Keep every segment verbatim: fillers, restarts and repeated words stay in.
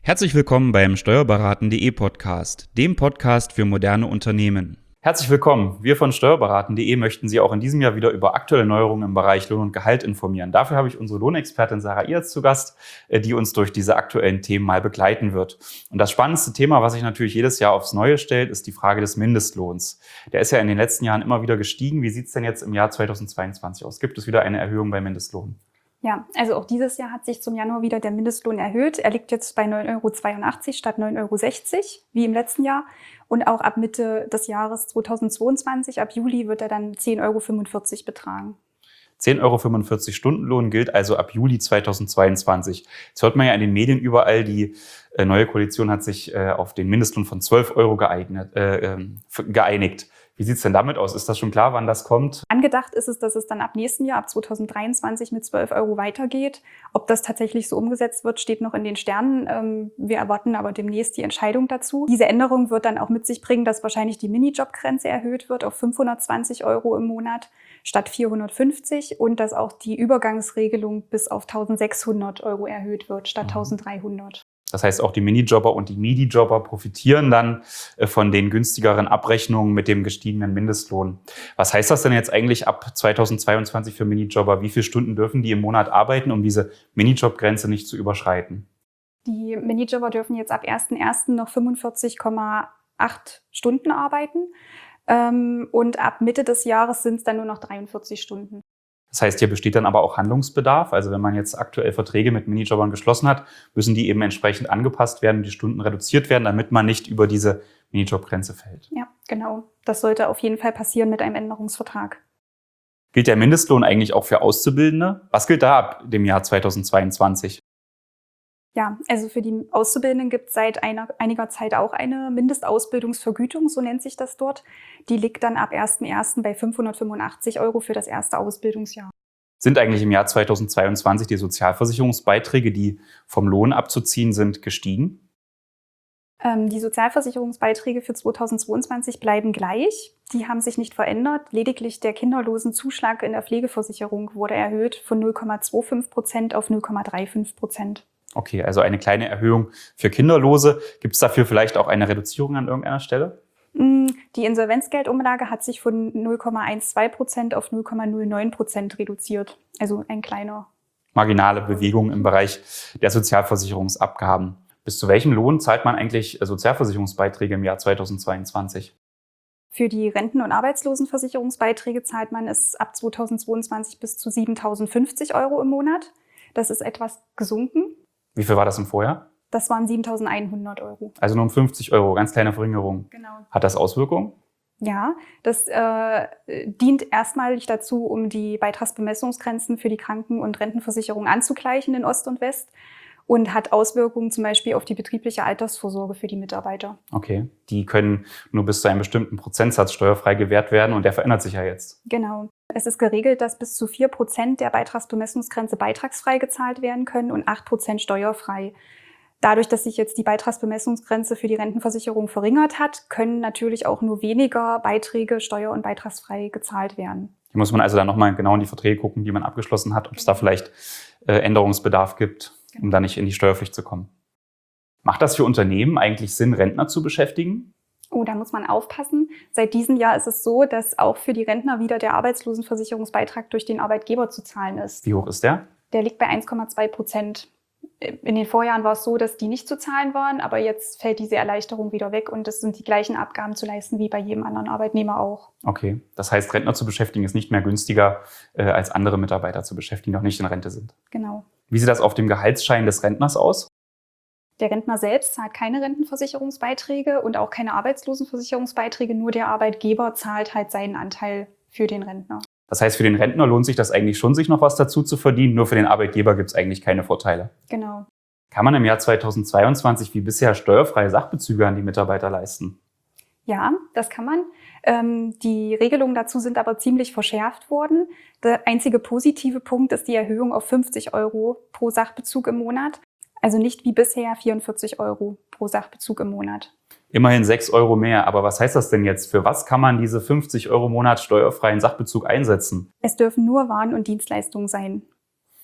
Herzlich willkommen beim Steuerberaten punkt de Podcast, dem Podcast für moderne Unternehmen. Herzlich willkommen. Wir von Steuerberaten punkt de möchten Sie auch in diesem Jahr wieder über aktuelle Neuerungen im Bereich Lohn und Gehalt informieren. Dafür habe ich unsere Lohnexpertin Sarah Ihrz zu Gast, die uns durch diese aktuellen Themen mal begleiten wird. Und das spannendste Thema, was sich natürlich jedes Jahr aufs Neue stellt, ist die Frage des Mindestlohns. Der ist ja in den letzten Jahren immer wieder gestiegen. Wie sieht es denn jetzt im Jahr zweitausendzweiundzwanzig aus? Gibt es wieder eine Erhöhung beim Mindestlohn? Ja, also auch dieses Jahr hat sich zum Januar wieder der Mindestlohn erhöht. Er liegt jetzt bei neun Euro zweiundachtzig statt neun Euro sechzig, wie im letzten Jahr. Und auch ab Mitte des Jahres zweitausendzweiundzwanzig, ab Juli, wird er dann zehn Euro fünfundvierzig betragen. zehn Euro fünfundvierzig Stundenlohn gilt also ab Juli zweitausendzweiundzwanzig. Jetzt hört man ja in den Medien überall, die äh, neue Koalition hat sich äh, auf den Mindestlohn von zwölf Euro geeignet, äh, äh, geeinigt. Wie sieht es denn damit aus? Ist das schon klar, wann das kommt? Angedacht ist es, dass es dann ab nächsten Jahr, ab zweitausenddreiundzwanzig, mit zwölf Euro weitergeht. Ob das tatsächlich so umgesetzt wird, steht noch in den Sternen. Wir erwarten aber demnächst die Entscheidung dazu. Diese Änderung wird dann auch mit sich bringen, dass wahrscheinlich die Minijobgrenze erhöht wird auf fünfhundertzwanzig Euro im Monat statt vierhundertfünfzig und dass auch die Übergangsregelung bis auf eintausendsechshundert Euro erhöht wird statt eintausenddreihundert. Das heißt, auch die Minijobber und die Midi-Jobber profitieren dann von den günstigeren Abrechnungen mit dem gestiegenen Mindestlohn. Was heißt das denn jetzt eigentlich ab zweitausendzweiundzwanzig für Minijobber? Wie viele Stunden dürfen die im Monat arbeiten, um diese Minijobgrenze nicht zu überschreiten? Die Minijobber dürfen jetzt ab ersten ersten noch fünfundvierzig Komma acht Stunden arbeiten. Und ab Mitte des Jahres sind es dann nur noch dreiundvierzig Stunden. Das heißt, hier besteht dann aber auch Handlungsbedarf. Also wenn man jetzt aktuell Verträge mit Minijobbern geschlossen hat, müssen die eben entsprechend angepasst werden, die Stunden reduziert werden, damit man nicht über diese Minijobgrenze fällt. Ja, genau. Das sollte auf jeden Fall passieren mit einem Änderungsvertrag. Gilt der Mindestlohn eigentlich auch für Auszubildende? Was gilt da ab dem Jahr zweitausendzweiundzwanzig? Ja, also für die Auszubildenden gibt es seit einer, einiger Zeit auch eine Mindestausbildungsvergütung, so nennt sich das dort. Die liegt dann ab ersten ersten bei fünfhundertfünfundachtzig Euro für das erste Ausbildungsjahr. Sind eigentlich im Jahr zweitausendzweiundzwanzig die Sozialversicherungsbeiträge, die vom Lohn abzuziehen sind, gestiegen? Ähm, die Sozialversicherungsbeiträge für zweitausendzweiundzwanzig bleiben gleich. Die haben sich nicht verändert. Lediglich der Kinderlosenzuschlag in der Pflegeversicherung wurde erhöht von null Komma fünfundzwanzig Prozent auf null Komma fünfunddreißig Prozent. Okay, also eine kleine Erhöhung für Kinderlose. Gibt es dafür vielleicht auch eine Reduzierung an irgendeiner Stelle? Die Insolvenzgeldumlage hat sich von null Komma zwölf Prozent auf null Komma null neun Prozent reduziert. Also ein kleiner. Marginale Bewegung im Bereich der Sozialversicherungsabgaben. Bis zu welchem Lohn zahlt man eigentlich Sozialversicherungsbeiträge im Jahr zweitausendzweiundzwanzig? Für die Renten- und Arbeitslosenversicherungsbeiträge zahlt man es ab zweitausendzweiundzwanzig bis zu siebentausendfünfzig Euro im Monat. Das ist etwas gesunken. Wie viel war das im Vorjahr? Das waren siebentausendeinhundert Euro. Also nur um fünfzig Euro, ganz kleine Verringerung. Genau. Hat das Auswirkungen? Ja, das äh, dient erstmalig dazu, um die Beitragsbemessungsgrenzen für die Kranken- und Rentenversicherung anzugleichen in Ost und West und hat Auswirkungen zum Beispiel auf die betriebliche Altersvorsorge für die Mitarbeiter. Okay, die können nur bis zu einem bestimmten Prozentsatz steuerfrei gewährt werden und der verändert sich ja jetzt. Genau. Es ist geregelt, dass bis zu vier Prozent der Beitragsbemessungsgrenze beitragsfrei gezahlt werden können und acht Prozent steuerfrei. Dadurch, dass sich jetzt die Beitragsbemessungsgrenze für die Rentenversicherung verringert hat, können natürlich auch nur weniger Beiträge steuer- und beitragsfrei gezahlt werden. Hier muss man also dann nochmal genau in die Verträge gucken, die man abgeschlossen hat, ob es da vielleicht äh, Änderungsbedarf gibt, um da nicht in die Steuerpflicht zu kommen. Macht das für Unternehmen eigentlich Sinn, Rentner zu beschäftigen? Oh, da muss man aufpassen. Seit diesem Jahr ist es so, dass auch für die Rentner wieder der Arbeitslosenversicherungsbeitrag durch den Arbeitgeber zu zahlen ist. Wie hoch ist der? Der liegt bei eins Komma zwei Prozent. In den Vorjahren war es so, dass die nicht zu zahlen waren, aber jetzt fällt diese Erleichterung wieder weg und es sind die gleichen Abgaben zu leisten wie bei jedem anderen Arbeitnehmer auch. Okay, das heißt, Rentner zu beschäftigen ist nicht mehr günstiger, äh, als andere Mitarbeiter zu beschäftigen, die noch nicht in Rente sind. Genau. Wie sieht das auf dem Gehaltsschein des Rentners aus? Der Rentner selbst zahlt keine Rentenversicherungsbeiträge und auch keine Arbeitslosenversicherungsbeiträge, nur der Arbeitgeber zahlt halt seinen Anteil für den Rentner. Das heißt, für den Rentner lohnt sich das eigentlich schon, sich noch was dazu zu verdienen, nur für den Arbeitgeber gibt es eigentlich keine Vorteile. Genau. Kann man im Jahr zweitausendzweiundzwanzig wie bisher steuerfreie Sachbezüge an die Mitarbeiter leisten? Ja, das kann man. Ähm, die Regelungen dazu sind aber ziemlich verschärft worden. Der einzige positive Punkt ist die Erhöhung auf fünfzig Euro pro Sachbezug im Monat. Also nicht wie bisher vierundvierzig Euro pro Sachbezug im Monat. Immerhin sechs Euro mehr. Aber was heißt das denn jetzt? Für was kann man diese fünfzig Euro im Monat steuerfreien Sachbezug einsetzen? Es dürfen nur Waren und Dienstleistungen sein.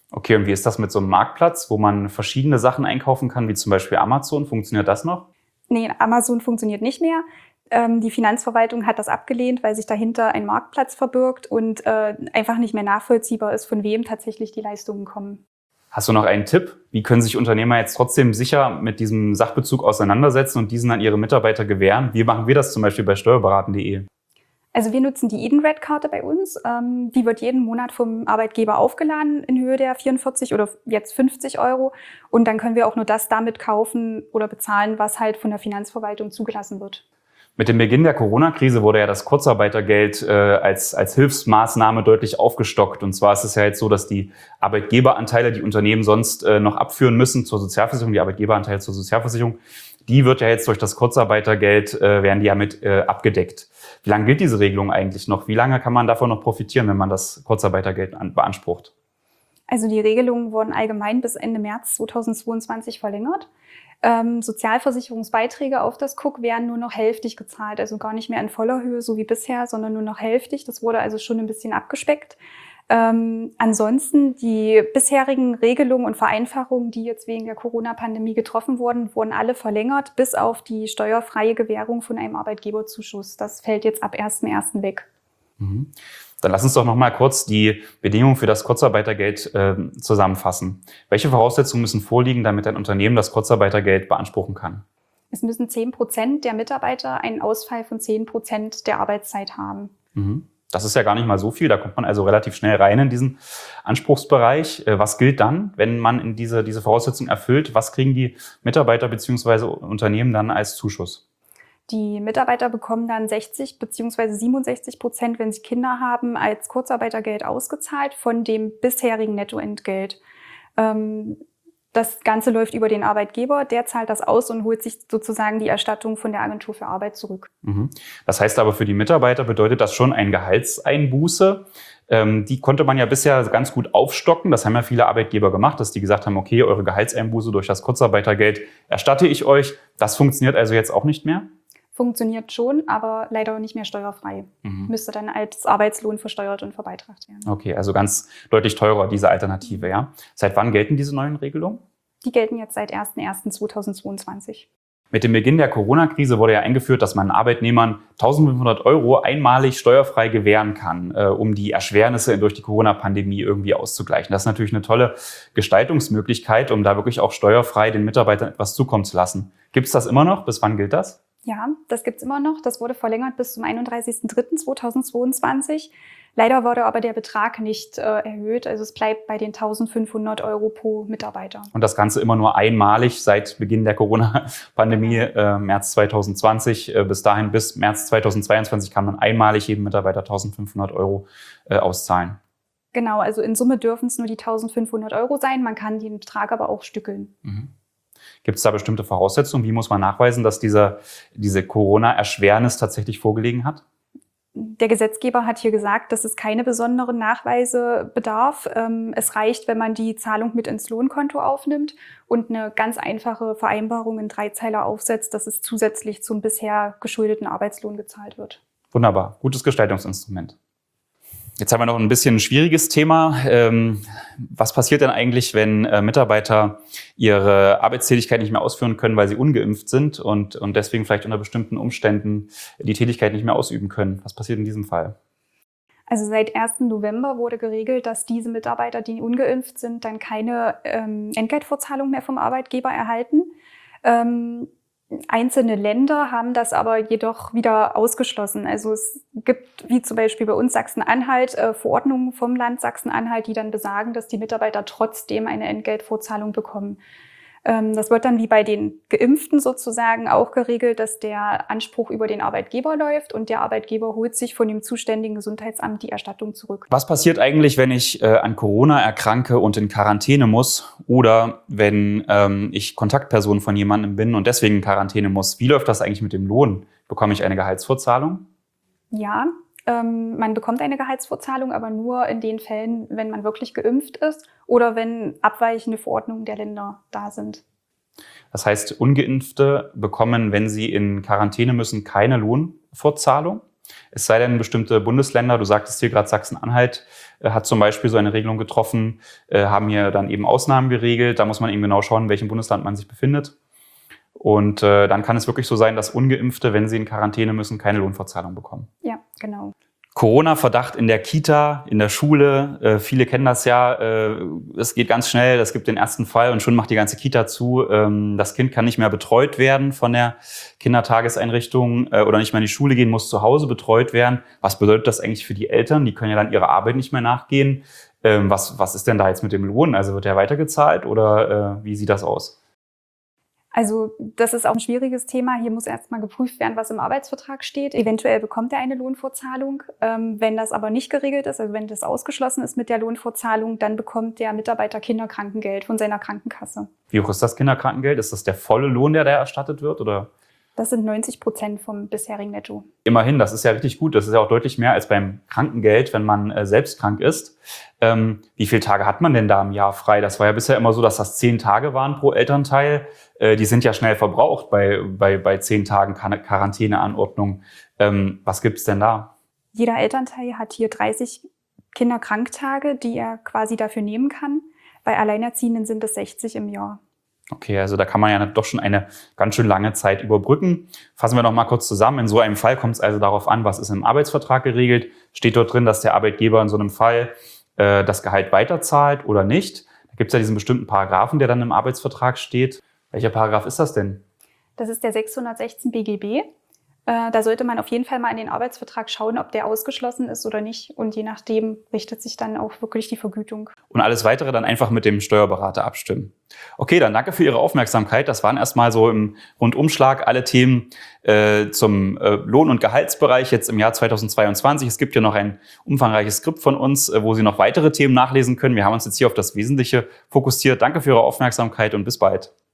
Okay, und wie ist das mit so einem Marktplatz, wo man verschiedene Sachen einkaufen kann, wie zum Beispiel Amazon? Funktioniert das noch? Nee, Amazon funktioniert nicht mehr. Ähm, die Finanzverwaltung hat das abgelehnt, weil sich dahinter ein Marktplatz verbirgt und äh, einfach nicht mehr nachvollziehbar ist, von wem tatsächlich die Leistungen kommen. Hast du noch einen Tipp? Wie können sich Unternehmer jetzt trotzdem sicher mit diesem Sachbezug auseinandersetzen und diesen an ihre Mitarbeiter gewähren? Wie machen wir das zum Beispiel bei steuerberaten punkt de? Also wir nutzen die Edenred-Karte bei uns. Ähm, die wird jeden Monat vom Arbeitgeber aufgeladen in Höhe der vierundvierzig oder jetzt fünfzig Euro. Und dann können wir auch nur das damit kaufen oder bezahlen, was halt von der Finanzverwaltung zugelassen wird. Mit dem Beginn der Corona-Krise wurde ja das Kurzarbeitergeld äh, als, als Hilfsmaßnahme deutlich aufgestockt. Und zwar ist es ja jetzt so, dass die Arbeitgeberanteile, die Unternehmen sonst äh, noch abführen müssen zur Sozialversicherung, die Arbeitgeberanteile zur Sozialversicherung, die wird ja jetzt durch das Kurzarbeitergeld, äh, werden die ja mit äh, abgedeckt. Wie lange gilt diese Regelung eigentlich noch? Wie lange kann man davon noch profitieren, wenn man das Kurzarbeitergeld an, beansprucht? Also die Regelungen wurden allgemein bis Ende März zweitausendzweiundzwanzig verlängert. Ähm, Sozialversicherungsbeiträge auf das K U K werden nur noch hälftig gezahlt, also gar nicht mehr in voller Höhe, so wie bisher, sondern nur noch hälftig. Das wurde also schon ein bisschen abgespeckt. Ähm, ansonsten die bisherigen Regelungen und Vereinfachungen, die jetzt wegen der Corona-Pandemie getroffen wurden, wurden alle verlängert, bis auf die steuerfreie Gewährung von einem Arbeitgeberzuschuss. Das fällt jetzt ab ersten ersten weg. Mhm. Dann lass uns doch noch mal kurz die Bedingungen für das Kurzarbeitergeld äh, zusammenfassen. Welche Voraussetzungen müssen vorliegen, damit ein Unternehmen das Kurzarbeitergeld beanspruchen kann? Es müssen zehn Prozent der Mitarbeiter einen Ausfall von zehn Prozent der Arbeitszeit haben. Mhm. Das ist ja gar nicht mal so viel. Da kommt man also relativ schnell rein in diesen Anspruchsbereich. Äh, was gilt dann, wenn man in diese, diese Voraussetzungen erfüllt? Was kriegen die Mitarbeiter bzw. Unternehmen dann als Zuschuss? Die Mitarbeiter bekommen dann sechzig bzw. siebenundsechzig Prozent, wenn sie Kinder haben, als Kurzarbeitergeld ausgezahlt von dem bisherigen Nettoentgelt. Das Ganze läuft über den Arbeitgeber, der zahlt das aus und holt sich sozusagen die Erstattung von der Agentur für Arbeit zurück. Das heißt aber, für die Mitarbeiter bedeutet das schon eine Gehaltseinbuße. Die konnte man ja bisher ganz gut aufstocken. Das haben ja viele Arbeitgeber gemacht, dass die gesagt haben, okay, eure Gehaltseinbuße durch das Kurzarbeitergeld erstatte ich euch. Das funktioniert also jetzt auch nicht mehr? Funktioniert schon, aber leider nicht mehr steuerfrei. Mhm. Müsste dann als Arbeitslohn versteuert und verbeitragt werden. Okay, also ganz deutlich teurer, diese Alternative, ja. Seit wann gelten diese neuen Regelungen? Die gelten jetzt seit ersten ersten zweitausendzweiundzwanzig. Mit dem Beginn der Corona-Krise wurde ja eingeführt, dass man Arbeitnehmern eintausendfünfhundert Euro einmalig steuerfrei gewähren kann, äh, um die Erschwernisse durch die Corona-Pandemie irgendwie auszugleichen. Das ist natürlich eine tolle Gestaltungsmöglichkeit, um da wirklich auch steuerfrei den Mitarbeitern etwas zukommen zu lassen. Gibt es das immer noch? Bis wann gilt das? Ja, das gibt's immer noch. Das wurde verlängert bis zum einunddreißigsten dritten zweitausendzweiundzwanzig. Leider wurde aber der Betrag nicht äh, erhöht. Also es bleibt bei den eintausendfünfhundert Euro pro Mitarbeiter. Und das Ganze immer nur einmalig seit Beginn der Corona-Pandemie, äh, März zweitausendzwanzig. Äh, bis dahin, bis März zweitausendzweiundzwanzig kann man einmalig jedem Mitarbeiter eintausendfünfhundert Euro äh, auszahlen. Genau, also in Summe dürfen es nur die eintausendfünfhundert Euro sein. Man kann den Betrag aber auch stückeln. Mhm. Gibt es da bestimmte Voraussetzungen? Wie muss man nachweisen, dass dieser, diese Corona-Erschwernis tatsächlich vorgelegen hat? Der Gesetzgeber hat hier gesagt, dass es keine besonderen Nachweise bedarf. Es reicht, wenn man die Zahlung mit ins Lohnkonto aufnimmt und eine ganz einfache Vereinbarung in Dreizeiler aufsetzt, dass es zusätzlich zum bisher geschuldeten Arbeitslohn gezahlt wird. Wunderbar, gutes Gestaltungsinstrument. Jetzt haben wir noch ein bisschen ein schwieriges Thema. Ähm, was passiert denn eigentlich, wenn äh, Mitarbeiter ihre Arbeitstätigkeit nicht mehr ausführen können, weil sie ungeimpft sind und, und deswegen vielleicht unter bestimmten Umständen die Tätigkeit nicht mehr ausüben können? Was passiert in diesem Fall? Also seit ersten November wurde geregelt, dass diese Mitarbeiter, die ungeimpft sind, dann keine ähm, Entgeltvorzahlung mehr vom Arbeitgeber erhalten. Ähm, Einzelne Länder haben das aber jedoch wieder ausgeschlossen. Also es gibt, wie zum Beispiel bei uns Sachsen-Anhalt, äh, Verordnungen vom Land Sachsen-Anhalt, die dann besagen, dass die Mitarbeiter trotzdem eine Entgeltvorzahlung bekommen. Ähm, das wird dann wie bei den Geimpften sozusagen auch geregelt, dass der Anspruch über den Arbeitgeber läuft und der Arbeitgeber holt sich von dem zuständigen Gesundheitsamt die Erstattung zurück. Was passiert eigentlich, wenn ich äh, an Corona erkranke und in Quarantäne muss oder wenn ähm, ich Kontaktperson von jemandem bin und deswegen in Quarantäne muss? Wie läuft das eigentlich mit dem Lohn? Bekomme ich eine Gehaltsvorzahlung? Ja, ähm, man bekommt eine Gehaltsvorzahlung, aber nur in den Fällen, wenn man wirklich geimpft ist oder wenn abweichende Verordnungen der Länder da sind. Das heißt, Ungeimpfte bekommen, wenn sie in Quarantäne müssen, keine Lohnfortzahlung. Es sei denn, bestimmte Bundesländer, du sagtest hier gerade Sachsen-Anhalt, äh, hat zum Beispiel so eine Regelung getroffen, äh, haben hier dann eben Ausnahmen geregelt. Da muss man eben genau schauen, in welchem Bundesland man sich befindet. Und äh, dann kann es wirklich so sein, dass Ungeimpfte, wenn sie in Quarantäne müssen, keine Lohnfortzahlung bekommen. Ja, genau. Corona-Verdacht in der Kita, in der Schule. Äh, viele kennen das ja. Äh, es geht ganz schnell. Es gibt den ersten Fall und schon macht die ganze Kita zu. Ähm, das Kind kann nicht mehr betreut werden von der Kindertageseinrichtung äh, oder nicht mehr in die Schule gehen, muss zu Hause betreut werden. Was bedeutet das eigentlich für die Eltern? Die können ja dann ihrer Arbeit nicht mehr nachgehen. Ähm, was, was ist denn da jetzt mit dem Lohn? Also wird der weitergezahlt oder äh, wie sieht das aus? Also das ist auch ein schwieriges Thema. Hier muss erstmal geprüft werden, was im Arbeitsvertrag steht. Eventuell bekommt er eine Lohnfortzahlung. Ähm, wenn das aber nicht geregelt ist, also wenn das ausgeschlossen ist mit der Lohnfortzahlung, dann bekommt der Mitarbeiter Kinderkrankengeld von seiner Krankenkasse. Wie hoch ist das Kinderkrankengeld? Ist das der volle Lohn, der da erstattet wird, oder? Das sind neunzig Prozent vom bisherigen Netto. Immerhin, das ist ja richtig gut. Das ist ja auch deutlich mehr als beim Krankengeld, wenn man äh, selbst krank ist. Ähm, wie viele Tage hat man denn da im Jahr frei? Das war ja bisher immer so, dass das zehn Tage waren pro Elternteil. Äh, die sind ja schnell verbraucht bei, bei, bei zehn Tagen Quarantäneanordnung. Ähm, was gibt's denn da? Jeder Elternteil hat hier dreißig Kinderkranktage, die er quasi dafür nehmen kann. Bei Alleinerziehenden sind es sechzig im Jahr. Okay, also da kann man ja doch schon eine ganz schön lange Zeit überbrücken. Fassen wir noch mal kurz zusammen. In so einem Fall kommt es also darauf an, was ist im Arbeitsvertrag geregelt. Steht dort drin, dass der Arbeitgeber in so einem Fall äh, das Gehalt weiterzahlt oder nicht? Da gibt es ja diesen bestimmten Paragraphen, der dann im Arbeitsvertrag steht. Welcher Paragraph ist das denn? Das ist der sechshundertsechzehn B G B. Äh, da sollte man auf jeden Fall mal in den Arbeitsvertrag schauen, ob der ausgeschlossen ist oder nicht. Und je nachdem richtet sich dann auch wirklich die Vergütung. Und alles Weitere dann einfach mit dem Steuerberater abstimmen. Okay, dann danke für Ihre Aufmerksamkeit. Das waren erstmal so im Rundumschlag alle Themen äh, zum äh, Lohn- und Gehaltsbereich jetzt im Jahr zweitausendzweiundzwanzig. Es gibt ja noch ein umfangreiches Skript von uns, äh, wo Sie noch weitere Themen nachlesen können. Wir haben uns jetzt hier auf das Wesentliche fokussiert. Danke für Ihre Aufmerksamkeit und bis bald.